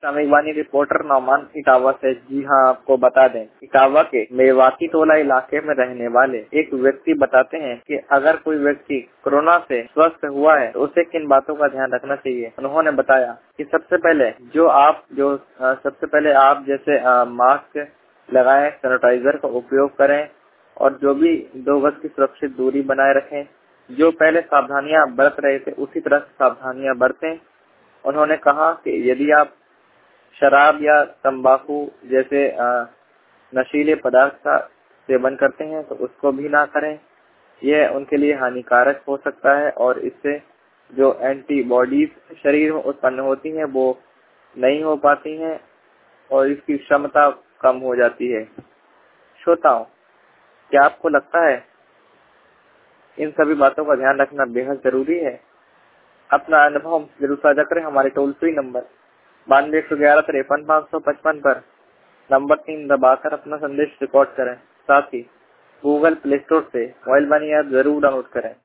Samik reporter Nauman Etawah से। जी हाँ, आपको बता दें, इटावा के मेवाती टोला इलाके में रहने वाले एक व्यक्ति बताते हैं कि अगर कोई व्यक्ति कोरोना से स्वस्थ हुआ है तो उसे किन बातों का ध्यान रखना चाहिए। उन्होंने बताया कि सबसे पहले आप जैसे मास्क लगाएं, सैनिटाइजर का उपयोग करें और जो भी 2 गज की सुरक्षित दूरी बनाए रखें। जो पहले सावधानियां बरत रहे थे उसी तरह से सावधानियां बरतें। उन्होंने कहा कि यदि आप शराब या तंबाकू जैसे नशीले पदार्थ का सेवन करते हैं तो उसको भी ना करें। यह उनके लिए हानिकारक हो सकता है और इससे जो एंटीबॉडीज शरीर में उत्पन्न होती हैं वो नहीं हो पाती हैं और इसकी क्षमता कम हो जाती है। श्रोताओं, क्या आपको लगता है इन सभी बातों का ध्यान रखना बेहद जरूरी है? अपना अनुभव जरूर साझा करें हमारे टोल फ्री नंबर 9211535555 पर नंबर 3 दबाकर अपना संदेश रिकॉर्ड करें। साथ ही गूगल प्ले स्टोर से मोबाइल वाणी ऐप जरूर डाउनलोड करें।